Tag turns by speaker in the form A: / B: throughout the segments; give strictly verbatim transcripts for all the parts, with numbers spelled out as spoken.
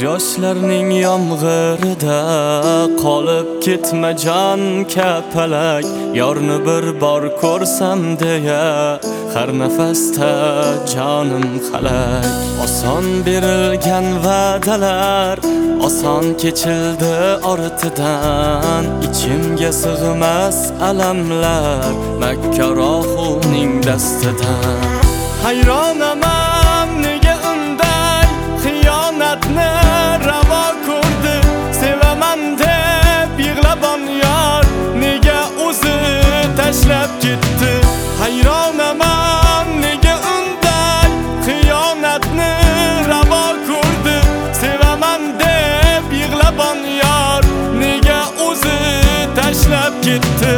A: yoshlarning yomg'irida qolib ketma jon kapalak, yorni bir bor ko'rsam deya har nafasda jonim qalak. Oson berilgan va'dalar oson kechildi ortidan, ichimga sig'mas alamlar makkarohuning dastidan. Hayronaman nega unday xiyonatni ravo ko'rdi, sevaman deb yig'labon yor nega o'zi tashlab ketdi. Hayronaman nega unday xiyonatni ravo ko'rdi, sevaman deb yig'labon yor nega o'zi tashlab ketdi.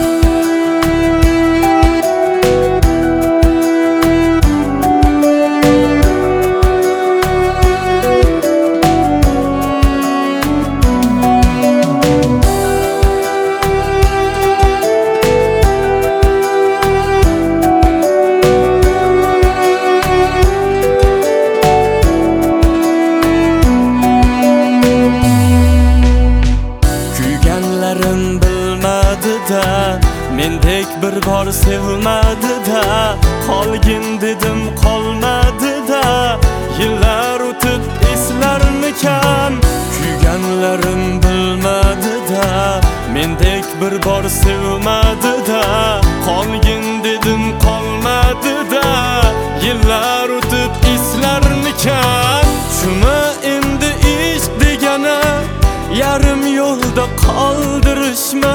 A: Mendek bir bor sevmadi-da, qolgin dedim qolmadi-da. Yillar o'tib eslarmikan, kuyganlarim bilmadi-da. Mendek bir bor sevmadi-da, qolgin dedim qolmadi-da. Yillar o'tib eslarmikan, shuni endi ish degani yarim yo'lda qoldirishmi?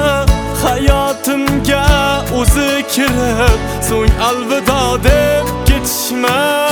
A: Hayotimga o'zi kirib, so'ng alvido deb ketishmi?